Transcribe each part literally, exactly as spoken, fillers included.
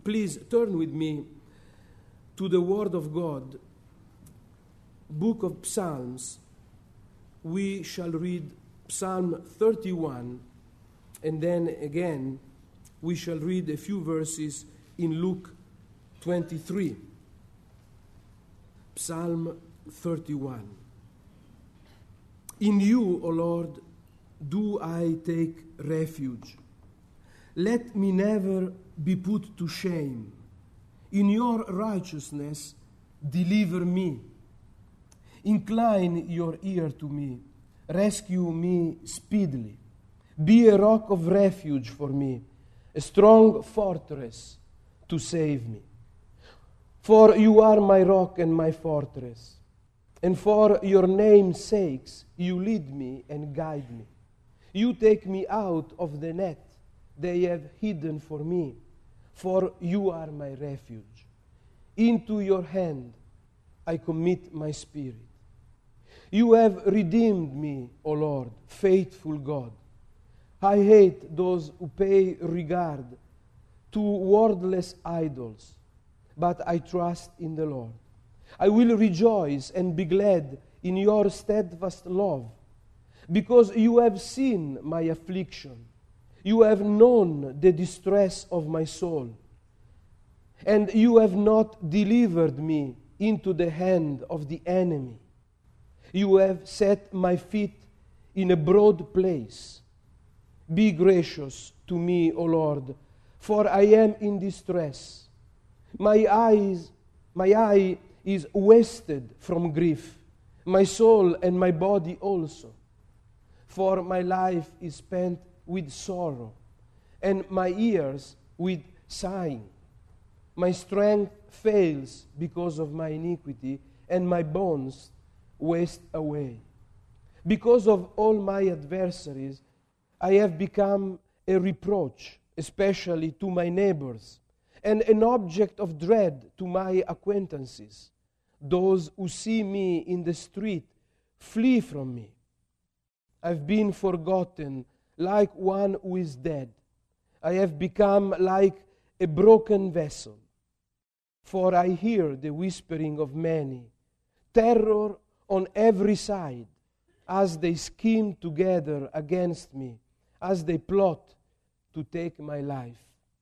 Please turn with me to the Word of God, Book of Psalms. We shall read Psalm thirty-one, and then again we shall read a few verses in Luke twenty-three. Psalm thirty-one. In you, O Lord, do I take refuge. Let me never be put to shame. In your righteousness, deliver me. Incline your ear to me. Rescue me speedily. Be a rock of refuge for me, a strong fortress to save me. For you are my rock and my fortress, and for your name's sakes you lead me and guide me. You take me out of the net they have hidden for me, for you are my refuge. Into your hand I commit my spirit. You have redeemed me, O Lord, faithful God. I hate those who pay regard to worthless idols, but I trust in the Lord. I will rejoice and be glad in your steadfast love, because you have seen my affliction. You have known the distress of my soul, and you have not delivered me into the hand of the enemy. You have set my feet in a broad place. Be gracious to me, O Lord, for I am in distress. My eyes, my eye is wasted from grief, my soul and my body also. For my life is spent with sorrow, and my years with sighing. My strength fails because of my iniquity, and my bones waste away. Because of all my adversaries, I have become a reproach, especially to my neighbors, and an object of dread to my acquaintances. Those who see me in the street flee from me. I've been forgotten like one who is dead. I have become like a broken vessel. For I hear the whispering of many, terror on every side, as they scheme together against me, as they plot to take my life.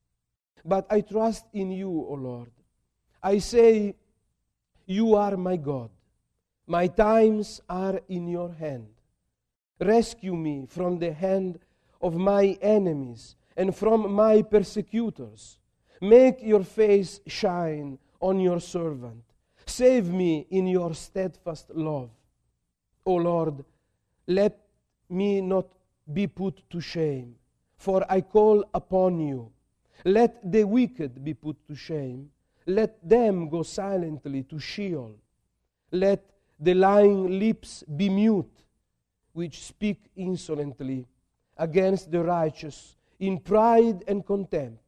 But I trust in you, O Lord. I say, you are my God. My times are in your hand. Rescue me from the hand of my enemies and from my persecutors. Make your face shine on your servant. Save me in your steadfast love. O Lord, let me not be put to shame, for I call upon you. Let the wicked be put to shame. Let them go silently to Sheol. Let the lying lips be mute, which speak insolently against the righteous in pride and contempt.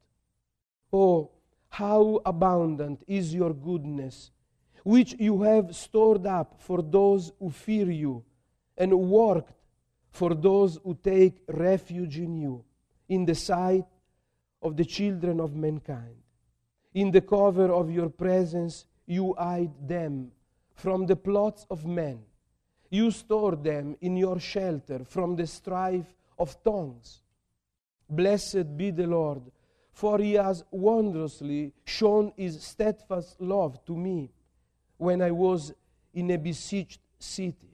Oh, how abundant is your goodness, which you have stored up for those who fear you, and worked for those who take refuge in you, in the sight of the children of mankind. In the cover of your presence you hide them from the plots of men. You store them in your shelter from the strife of tongues. Blessed be the Lord, for he has wondrously shown his steadfast love to me when I was in a besieged city.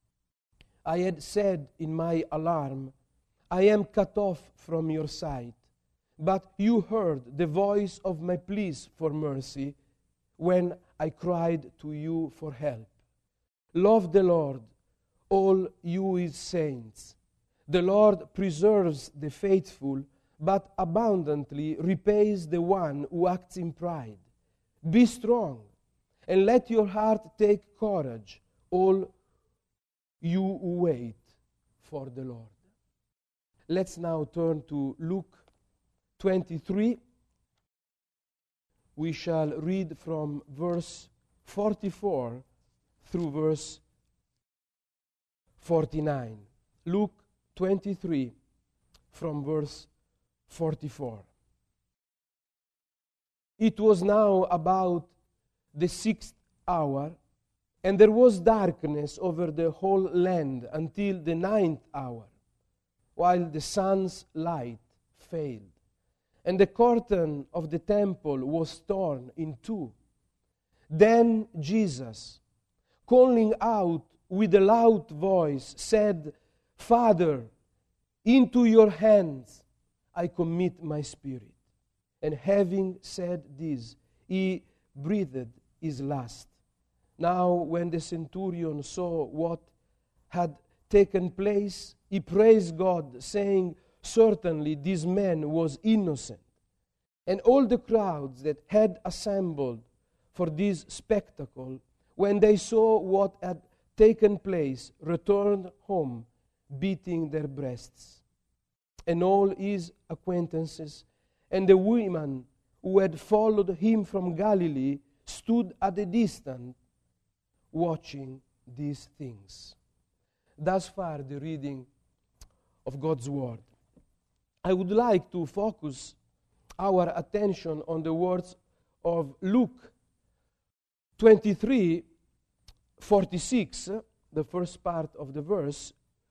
I had said in my alarm, I am cut off from your sight. But you heard the voice of my pleas for mercy when I cried to you for help. Love the Lord, all you his saints. The Lord preserves the faithful, but abundantly repays the one who acts in pride. Be strong, and let your heart take courage, all you who wait for the Lord. Let's now turn to Luke twenty-three. We shall read from verse forty-four through verse forty-nine. Luke twenty-three from verse forty-four. It was now about the sixth hour, and there was darkness over the whole land until the ninth hour, while the sun's light failed. And the curtain of the temple was torn in two. Then Jesus, calling out with a loud voice, said, Father, into your hands I commit my spirit. And having said this, he breathed his last. Now when the centurion saw what had taken place, he praised God, saying, Certainly this man was innocent. And all the crowds that had assembled for this spectacle, when they saw what had taken place, returned home, beating their breasts. And all his acquaintances and the women who had followed him from Galilee stood at a distance, watching these things. Thus far, the reading of God's Word. I would like to focus our attention on the words of Luke twenty-three forty-six, the first part of the verse,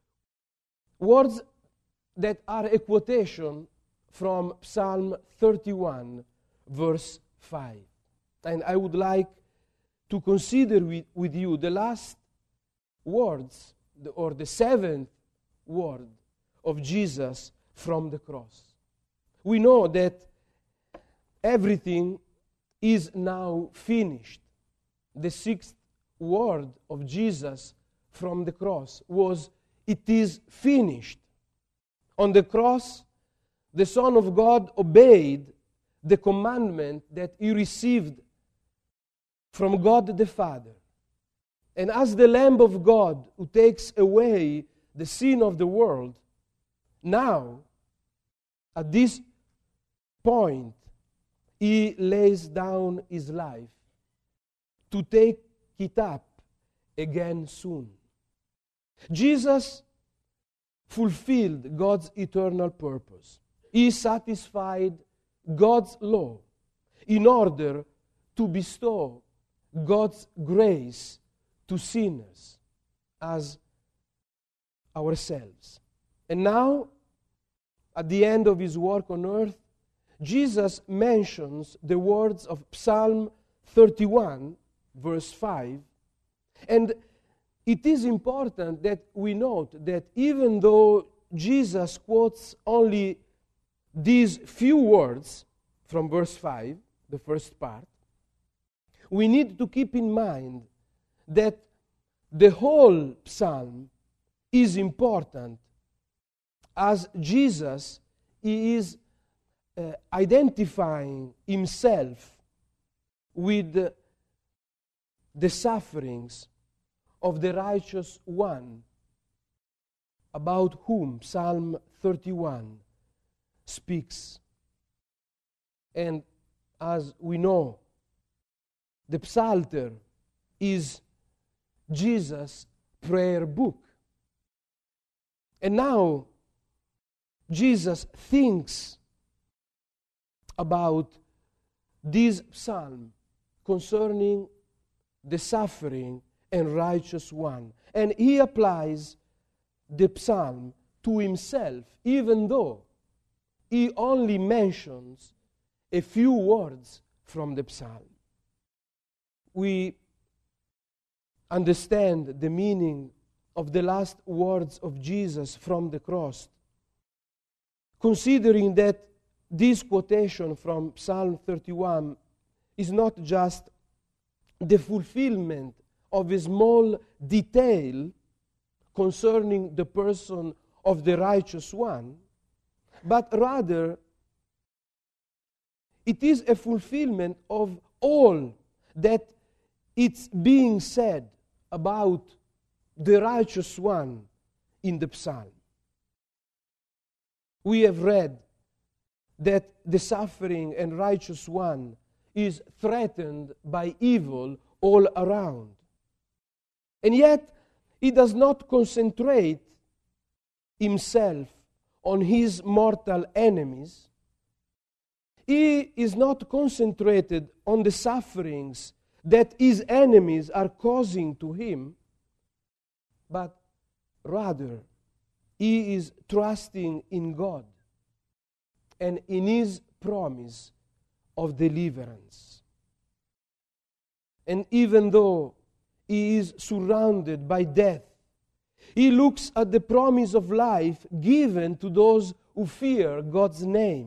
words that are a quotation from Psalm thirty-one, verse five. And I would like to consider with, with you the last words, the, or the seventh word of Jesus from the cross. We know that everything is now finished. The sixth word of Jesus from the cross was, it is finished. On the cross, the Son of God obeyed the commandment that he received from God the Father. And as the Lamb of God who takes away the sin of the world, now, at this point, he lays down his life to take it up again soon. Jesus fulfilled God's eternal purpose. He satisfied God's law in order to bestow God's grace to sinners as ourselves. And now, at the end of his work on earth, Jesus mentions the words of Psalm thirty-one, verse five, and it is important that we note that even though Jesus quotes only these few words from verse five, the first part, we need to keep in mind that the whole psalm is important, as Jesus he is uh, identifying himself with the, the sufferings of the righteous one, about whom Psalm thirty-one speaks. And as we know, the Psalter is Jesus' prayer book. And now, Jesus thinks about this psalm concerning the suffering and righteous one. And he applies the psalm to himself, even though he only mentions a few words from the psalm. We understand the meaning of the last words of Jesus from the cross, considering that this quotation from Psalm thirty-one is not just the fulfillment of a small detail concerning the person of the righteous one, but rather it is a fulfillment of all that it's being said about the righteous one in the psalm. We have read that the suffering and righteous one is threatened by evil all around. And yet, he does not concentrate himself on his mortal enemies. he is not concentrated on the sufferings that his enemies are causing to him, but rather he is trusting in God and in his promise of deliverance. And even though he is surrounded by death, he looks at the promise of life given to those who fear God's name.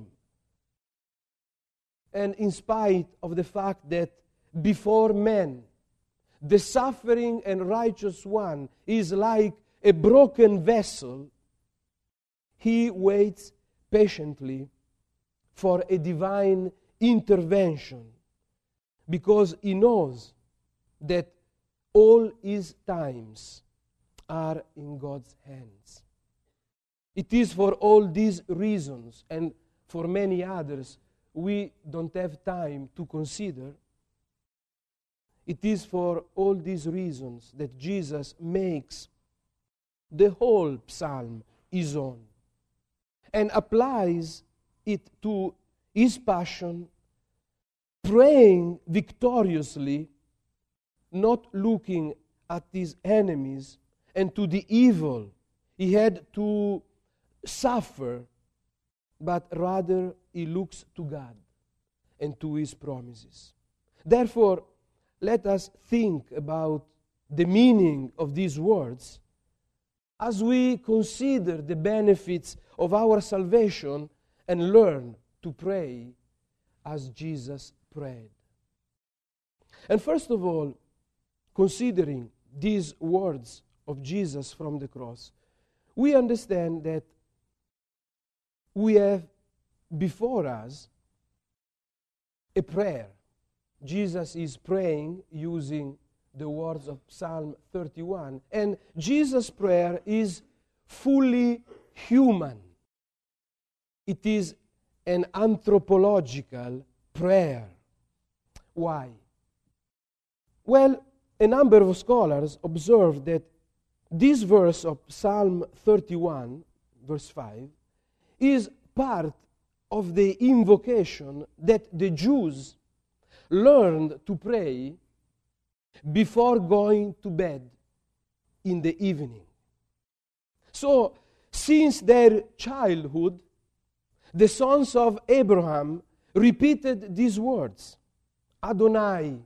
And in spite of the fact that before men, the suffering and righteous one is like a broken vessel, he waits patiently for a divine intervention because he knows that all his times are in God's hands. It is for all these reasons and for many others we don't have time to consider. It is for all these reasons that Jesus makes the whole psalm his own and applies it to his passion, praying victoriously, not looking at his enemies and to the evil he had to suffer, but rather he looks to God and to his promises. Therefore, let us think about the meaning of these words as we consider the benefits of our salvation and learn to pray as Jesus prayed. And first of all, considering these words of Jesus from the cross, we understand that we have before us a prayer. Jesus is praying using the words of Psalm thirty-one, and Jesus' prayer is fully human. It is an anthropological prayer. Why? Well, a number of scholars observe that this verse of Psalm thirty-one, verse five, is part of the invocation that the Jews learned to pray before going to bed in the evening. So, since their childhood, the sons of Abraham repeated these words, Adonai,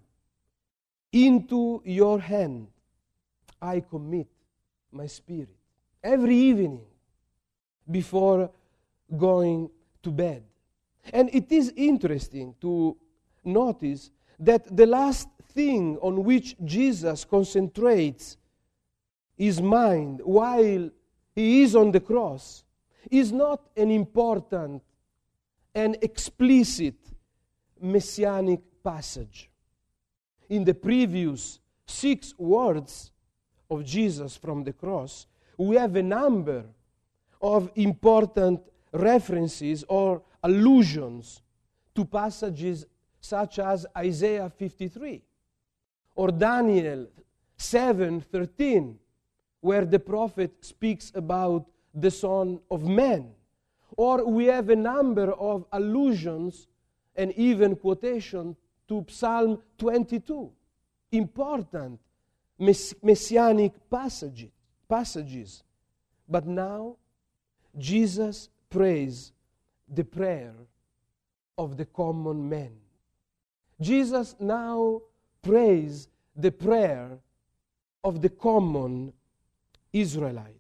into your hand I commit my spirit. Every evening before going to bed. And it is interesting to notice that the last thing on which Jesus concentrates his mind while he is on the cross is not an important and explicit messianic passage. In the previous six words of Jesus from the cross, we have a number of important references or allusions to passages such as Isaiah fifty-three or Daniel seven thirteen, where the prophet speaks about the Son of Man. Or we have a number of allusions and even quotation to Psalm twenty-two, important mess- messianic passage, passages. But now, Jesus prays the prayer of the common man. Jesus now prays the prayer of the common Israelite.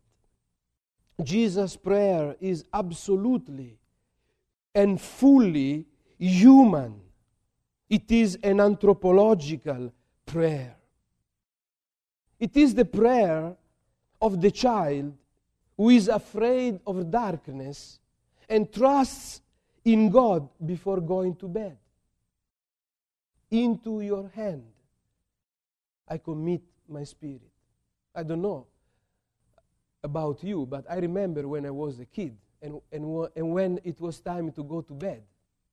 Jesus' prayer is absolutely and fully human. It is an anthropological prayer. It is the prayer of the child who is afraid of darkness and trusts in God before going to bed. Into your hand I commit my spirit. I don't know about you, but I remember when I was a kid and, and, and when it was time to go to bed,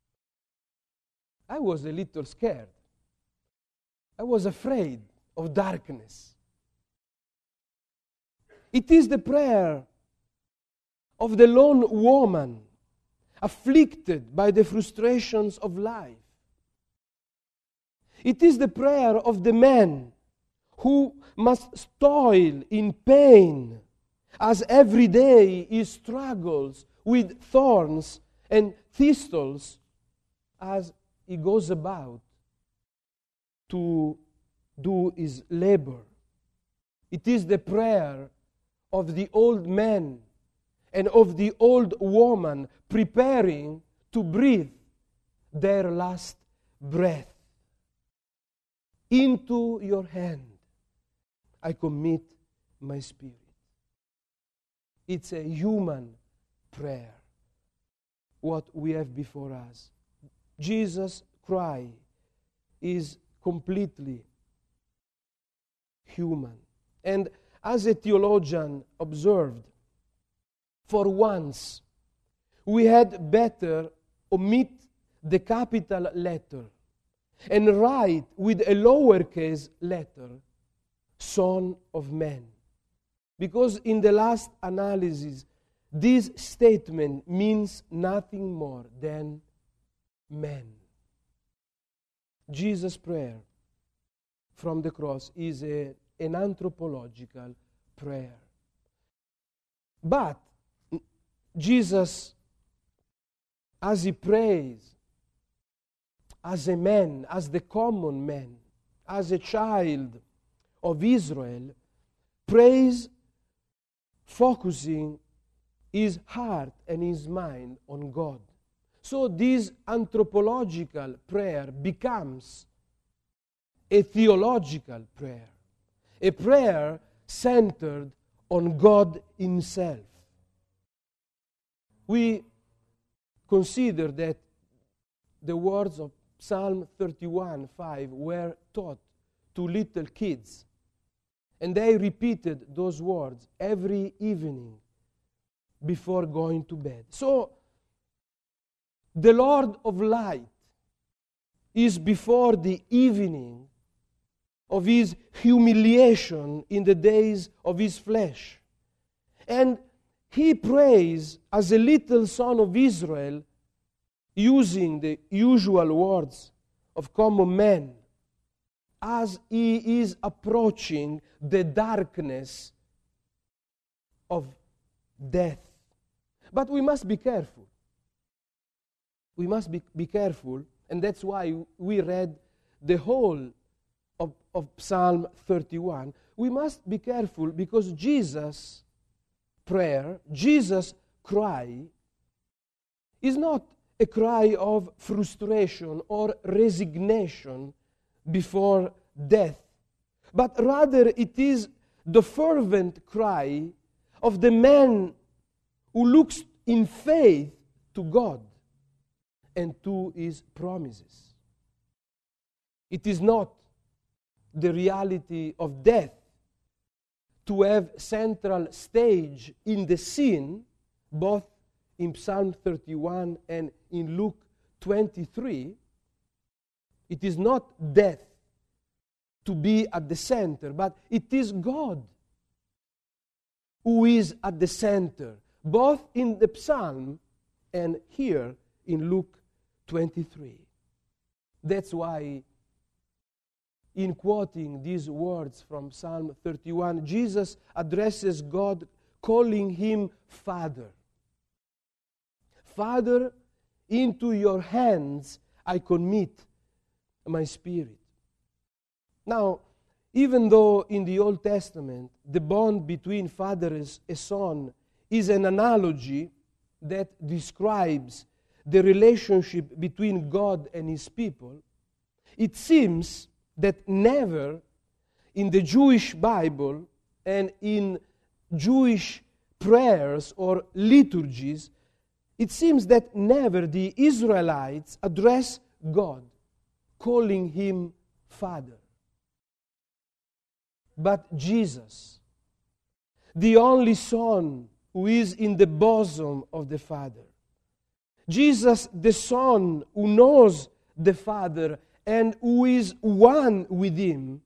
I was a little scared. I was afraid of darkness. It is the prayer of the lone woman afflicted by the frustrations of life. It is the prayer of the man who must toil in pain as every day he struggles with thorns and thistles as he goes about to do his labor. It is the prayer of the old man and of the old woman preparing to breathe their last breath. Into your hand I commit my spirit. It's a human prayer, what we have before us. Jesus' cry is completely human. And as a theologian observed, for once we had better omit the capital letter and write with a lowercase letter, Son of Man. Because in the last analysis, this statement means nothing more than man. Jesus' prayer from the cross is a, an anthropological prayer. But Jesus, as he prays, as a man, as the common man, as a child of Israel, prays focusing his heart and his mind on God. So this anthropological prayer becomes a theological prayer, a prayer centered on God himself. We consider that the words of Psalm thirty-one five were taught to little kids, and they repeated those words every evening before going to bed. So, the Lord of light is before the evening of his humiliation in the days of his flesh. And he prays as a little son of Israel, using the usual words of common men, as he is approaching the darkness of death. But we must be careful. We must be, be careful, and that's why we read the whole of, of Psalm thirty-one. We must be careful because Jesus' prayer, Jesus' cry, is not a cry of frustration or resignation before death, but rather it is the fervent cry of the man who looks in faith to God and to his promises. It is not the reality of death to have central stage in the scene, both in Psalm thirty-one and in Luke twenty-three. It is not death to be at the center, but it is God who is at the center, both in the psalm and here in Luke twenty-three. That's why, in quoting these words from Psalm thirty-one, Jesus addresses God calling him Father. Father, into your hands I commit my spirit. Now, even though in the Old Testament the bond between father and a son is an analogy that describes the relationship between God and his people, it seems that never in the Jewish Bible and in Jewish prayers or liturgies, it seems that never the Israelites address God, calling him Father. But Jesus, the only Son who is in the bosom of the Father, Jesus, the Son who knows the Father and who is one with him,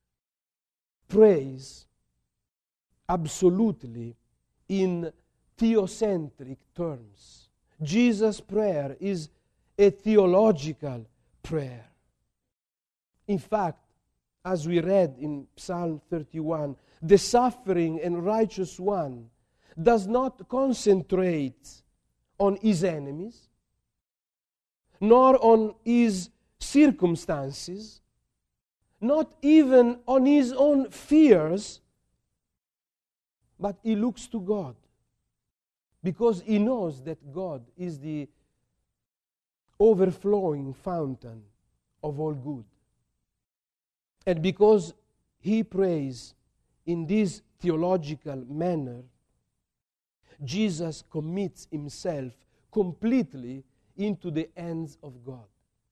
prays absolutely in theocentric terms. Jesus' prayer is a theological prayer. In fact, as we read in Psalm thirty-one, the suffering and righteous one does not concentrate on his enemies, nor on his circumstances, not even on his own fears, but he looks to God, because he knows that God is the overflowing fountain of all good. And because he prays in this theological manner, Jesus commits himself completely into the hands of God.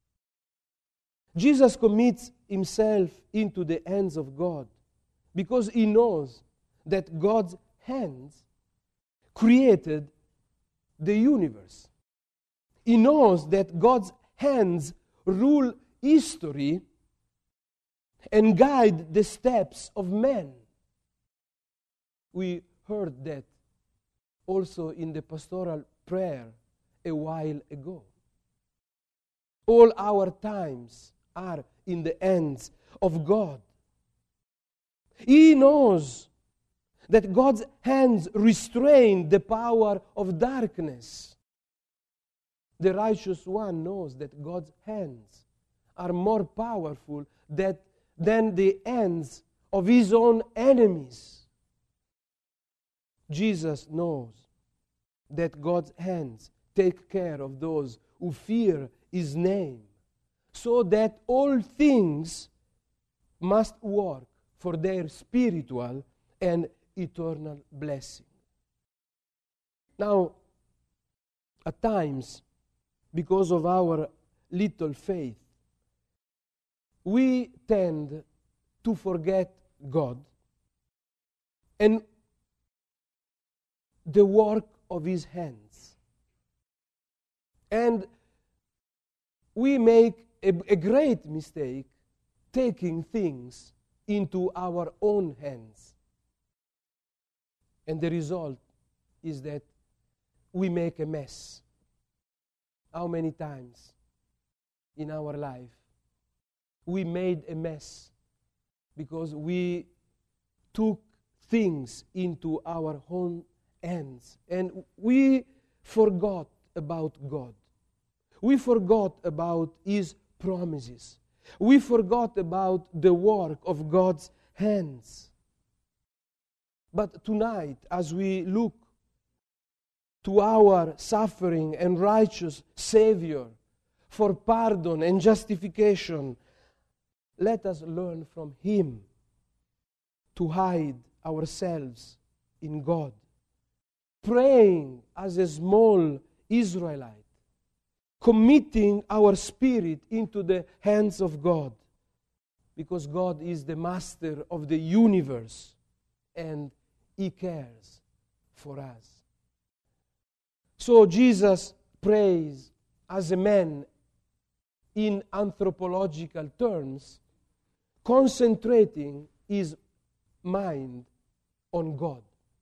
Jesus commits himself into the hands of God because he knows that God's hands created the universe. He knows that God's hands rule history and guide the steps of men. We heard that also in the pastoral prayer a while ago. All our times are in the hands of God. He knows that God's hands restrain the power of darkness. The righteous one knows that God's hands are more powerful that, than the hands of his own enemies. Jesus knows that God's hands take care of those who fear his name, so that all things must work for their spiritual and eternal blessing. Now, at times, because of our little faith, we tend to forget God and the work of his hands. And we make a, a great mistake taking things into our own hands. And the result is that we make a mess. How many times in our life we made a mess because we took things into our own hands and we forgot about God. We forgot about his promises. We forgot about the work of God's hands. But tonight, as we look to our suffering and righteous Savior for pardon and justification, let us learn from him to hide ourselves in God, praying as a small Israelite, committing our spirit into the hands of God, because God is the master of the universe and he cares for us. So Jesus prays as a man in anthropological terms, concentrating his mind on God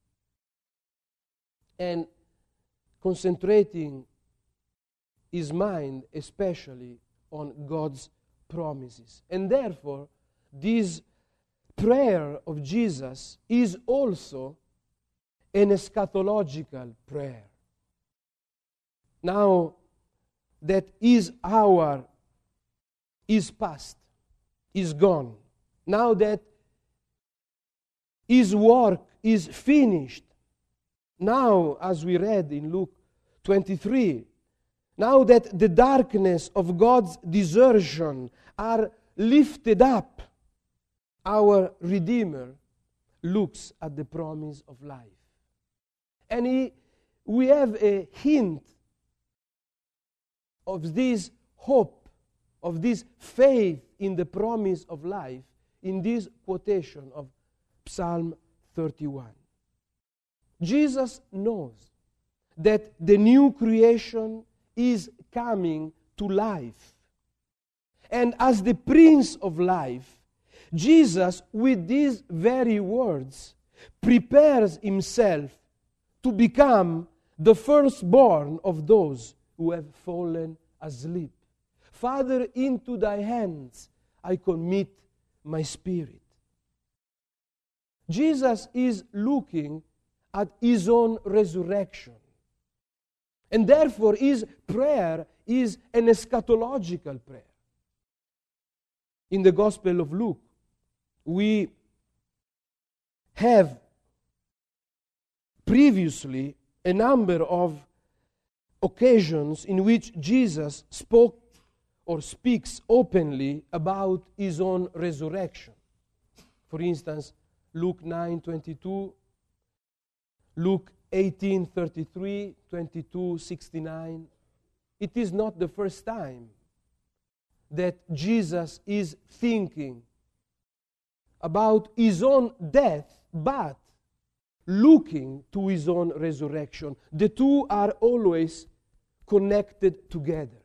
and concentrating his mind especially on God's promises. And therefore, this prayer of Jesus is also an eschatological prayer. Now that his hour is past, is gone, now that his work is finished, now, as we read in Luke twenty-three, now that the darkness of God's desertion are lifted up, our Redeemer looks at the promise of life. And he, we have a hint of this hope, of this faith in the promise of life in this quotation of Psalm thirty-one. Jesus knows that the new creation is coming to life. And as the Prince of Life, Jesus, with these very words, prepares himself to become the firstborn of those who have fallen asleep. Father, into thy hands I commit my spirit. Jesus is looking at his own resurrection. And therefore his prayer is an eschatological prayer. In the Gospel of Luke, we have previously a number of occasions in which Jesus spoke or speaks openly about his own resurrection. For instance, Luke nine twenty-two, Luke eighteen thirty-three, twenty-two sixty-nine. It is not the first time that Jesus is thinking about his own death, but looking to his own resurrection. The two are always connected together.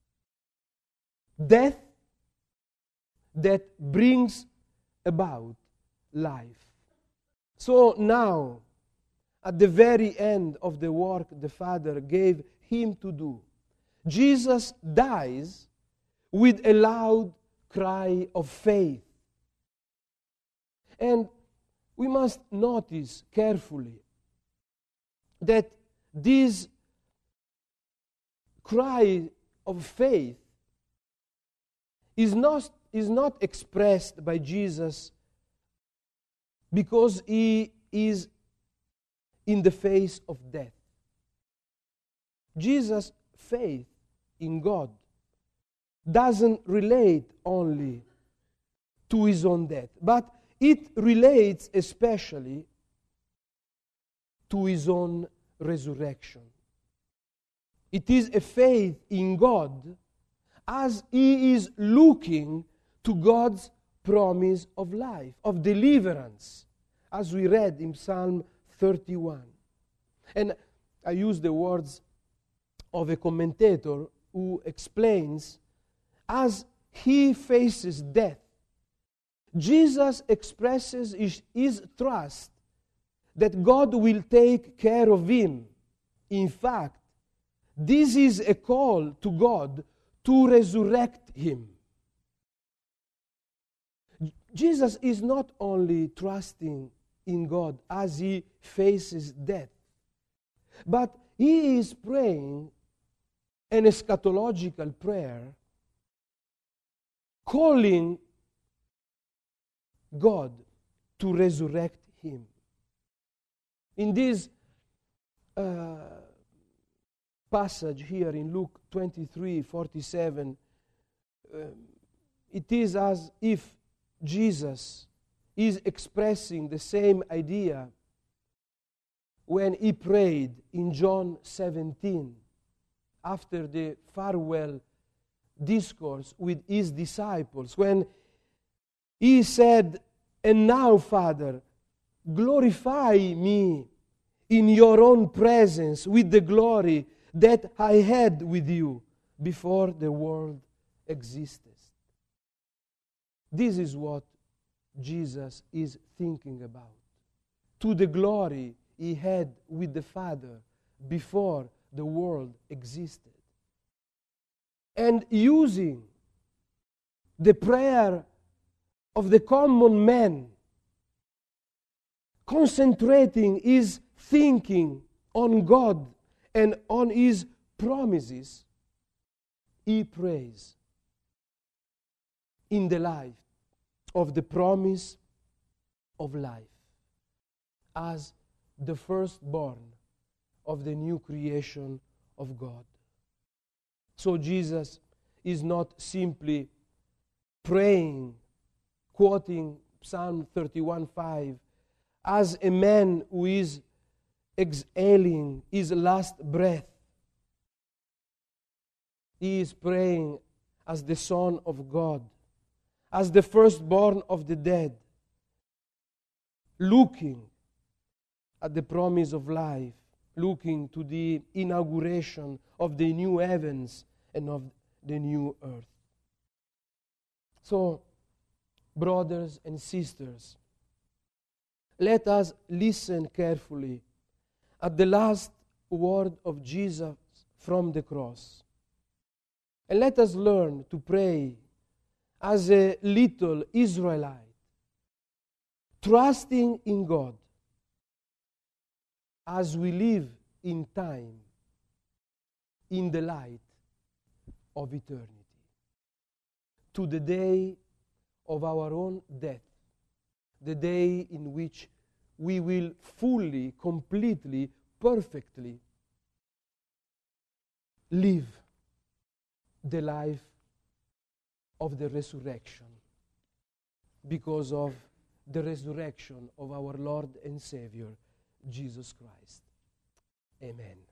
Death that brings about life. So now, at the very end of the work the Father gave him to do, Jesus dies with a loud cry of faith. And we must notice carefully that this cry of faith is not, is not expressed by Jesus because he is in the face of death. Jesus' faith in God doesn't relate only to his own death, but it relates especially to his own resurrection. It is a faith in God as he is looking to God's promise of life, of deliverance, as we read in Psalm thirty-one. And I use the words of a commentator who explains, as he faces death, Jesus expresses his, his trust that God will take care of him. In fact, this is a call to God to resurrect him. Jesus is not only trusting in God as he faces death, but he is praying an eschatological prayer, calling God to resurrect him. In this uh, passage here in Luke twenty-three forty-seven, uh, it is as if Jesus is expressing the same idea when he prayed in John seventeen after the farewell discourse with his disciples, when he said, "And now, Father, glorify me in your own presence with the glory that I had with you before the world existed." This is what Jesus is thinking about. To the glory he had with the Father before the world existed. And using the prayer of the common man, concentrating his thinking on God and on his promises, he prays in the life of the promise of life as the firstborn of the new creation of God. So Jesus is not simply praying, quoting Psalm thirty-one five, as a man who is exhaling his last breath. He is praying as the Son of God, as the firstborn of the dead, looking at the promise of life, looking to the inauguration of the new heavens and of the new earth. So, brothers and sisters, let us listen carefully at the last word of Jesus from the cross. And let us learn to pray as a little Israelite, trusting in God as we live in time, in the light of eternity, to the day of our own death, the day in which we will fully, completely, perfectly live the life of the resurrection because of the resurrection of our Lord and Savior, Jesus Christ. Amen.